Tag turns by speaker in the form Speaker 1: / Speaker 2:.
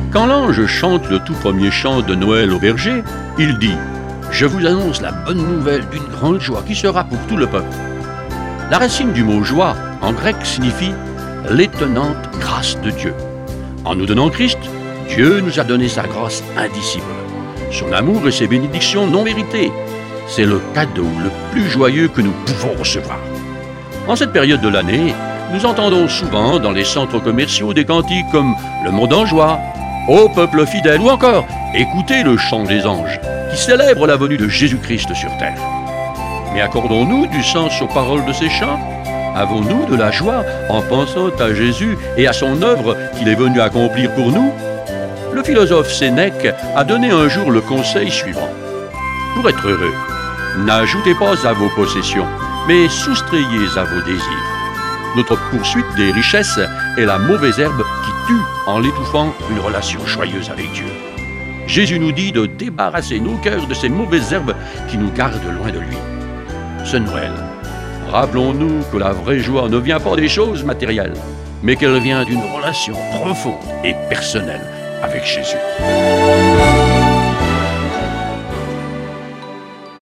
Speaker 1: Quand l'ange chante le tout premier chant de Noël au berger, il dit « Je vous annonce la bonne nouvelle d'une grande joie qui sera pour tout le peuple ». La racine du mot « joie » en grec signifie « l'étonnante grâce de Dieu ». En nous donnant Christ, Dieu nous a donné sa grâce indicible, son amour et ses bénédictions non méritées. C'est le cadeau le plus joyeux que nous pouvons recevoir. En cette période de l'année, nous entendons souvent dans les centres commerciaux des cantiques comme « Le monde en joie »,« Ô peuple fidèle » ou encore « Écoutez le chant des anges » qui célèbre la venue de Jésus-Christ sur terre. Mais accordons-nous du sens aux paroles de ces chants? Avons-nous de la joie en pensant à Jésus et à son œuvre qu'il est venu accomplir pour nous? Le philosophe Sénèque a donné un jour le conseil suivant. Pour être heureux, n'ajoutez pas à vos possessions, mais soustrayez à vos désirs. Notre poursuite des richesses est la mauvaise herbe qui tue en l'étouffant une relation joyeuse avec Dieu. Jésus nous dit de débarrasser nos cœurs de ces mauvaises herbes qui nous gardent loin de lui. Ce Noël, rappelons-nous que la vraie joie ne vient pas des choses matérielles, mais qu'elle vient d'une relation profonde et personnelle avec Jésus.